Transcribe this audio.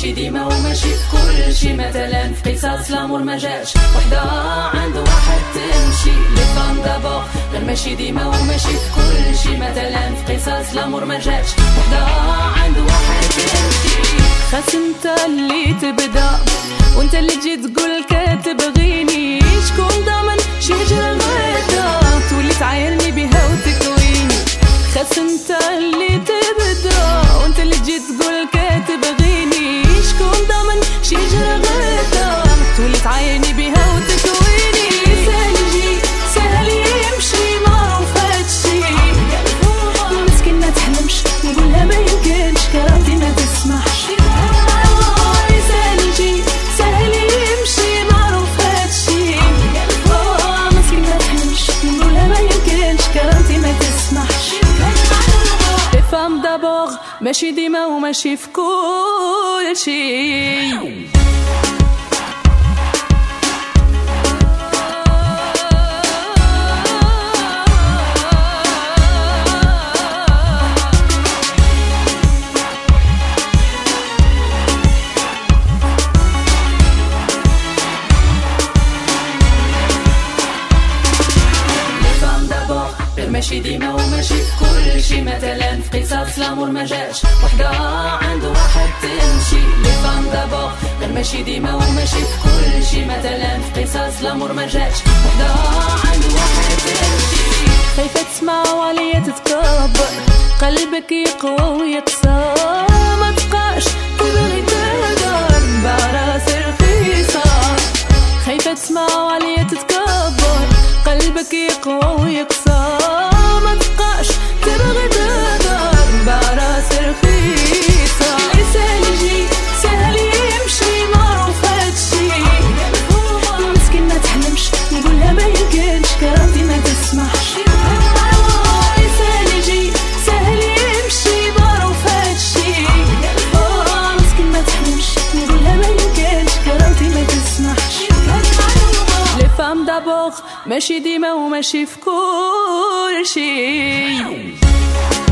ماشي ديما وماشي في كل شي. مثلا في قصص لامور ما جاش وحده عند واحد تمشي. لي فام دابور غير ماشي ديما وماشي في كل شي. مثلا في قصص لامور ما جاش وحده عند واحد تمشي. خاص انت اللي تبدا وانت اللي تجي تقول كتبغيني. شكون ضامن شي هجرة غدا تولي تعايرني بها وتكويني. خاص انت اللي تبدا وانت اللي تجي تقول كتبغيني. شكون ضامن شي هجرة غدا تولي تعايرني بها وتكويني. سهل يجي سهل يمشي معروف هادشي. مسكين ما تحلمش نقولها ما يمكنش كرامتي ما تسمحش. ماشي ديما وماشي في كل شي. ماشي ديما وماشي في كل شي. مثلا في قصص لامور ما جاش وحده عند واحد تمشي. لي فام دابور غير ماشي ديما وماشي في كل شي. مثلا في قصص لامور ما جاش وحده عند واحد تمشي. خايفة تسمع عليا تتكبر قلبك يقوى ويقسى. ما تبقاش تبغي تهدر براس رخيصة. خايفة تسمع عليا تتكبر قلبك يقوى ويقسى. ما تبقاش تبغي تهدر براس رخيصة. سهل يجي سهل يمشي معروف هادشي. مسكين ما تحلمش نقولها ما يمكنش كرامتي ما تسمحش. سهل يجي سهل يمشي معروف هادشي. مسكين ما تحلمش نقولها ما يمكنش كرامتي ما تسمحش. لي فام دابور ماشي ديما وماشي في كل شي.